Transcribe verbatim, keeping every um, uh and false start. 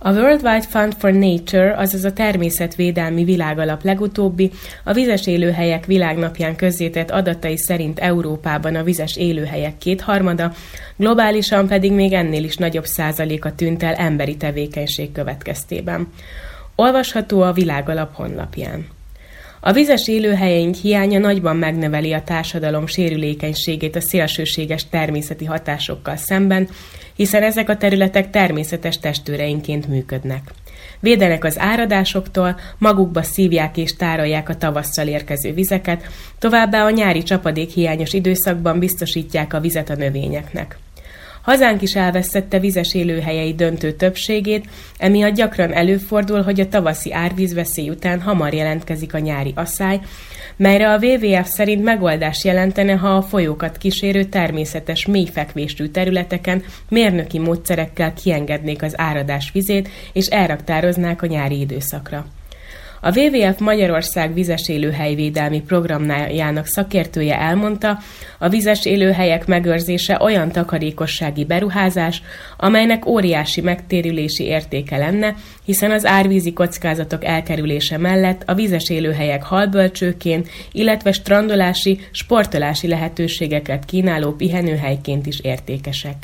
A World Wide Fund for Nature, azaz a Természetvédelmi Világalap legutóbbi, a vizes élőhelyek világnapján közzétett adatai szerint Európában a vizes élőhelyek kétharmada, globálisan pedig még ennél is nagyobb százaléka tűnt el emberi tevékenység következtében. Olvasható a Világalap honlapján. A vizes élőhelyeink hiánya nagyban megnöveli a társadalom sérülékenységét a szélsőséges természeti hatásokkal szemben, hiszen ezek a területek természetes testőreinként működnek. Védenek az áradásoktól, magukba szívják és tárolják a tavasszal érkező vizeket, továbbá a nyári csapadékhiányos időszakban biztosítják a vizet a növényeknek. Hazánk is elvesztette vizes élőhelyei döntő többségét, emiatt gyakran előfordul, hogy a tavaszi árvízveszély után hamar jelentkezik a nyári asszály, melyre a dupla vé dupla vé ef szerint megoldást jelentene, ha a folyókat kísérő természetes mélyfekvésű területeken mérnöki módszerekkel kiengednék az áradás vizét és elraktároznák a nyári időszakra. A dupla vé dupla vé ef Magyarország vizes élőhelyvédelmi programjának szakértője elmondta, a vizes élőhelyek megőrzése olyan takarékossági beruházás, amelynek óriási megtérülési értéke lenne, hiszen az árvízi kockázatok elkerülése mellett a vizes élőhelyek halbölcsőként, illetve strandolási, sportolási lehetőségeket kínáló pihenőhelyként is értékesek.